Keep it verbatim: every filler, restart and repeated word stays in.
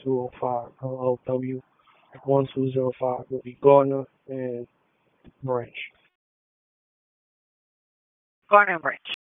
two oh five L L W. one two zero five will be Gardner and Branch. Garner and Branch.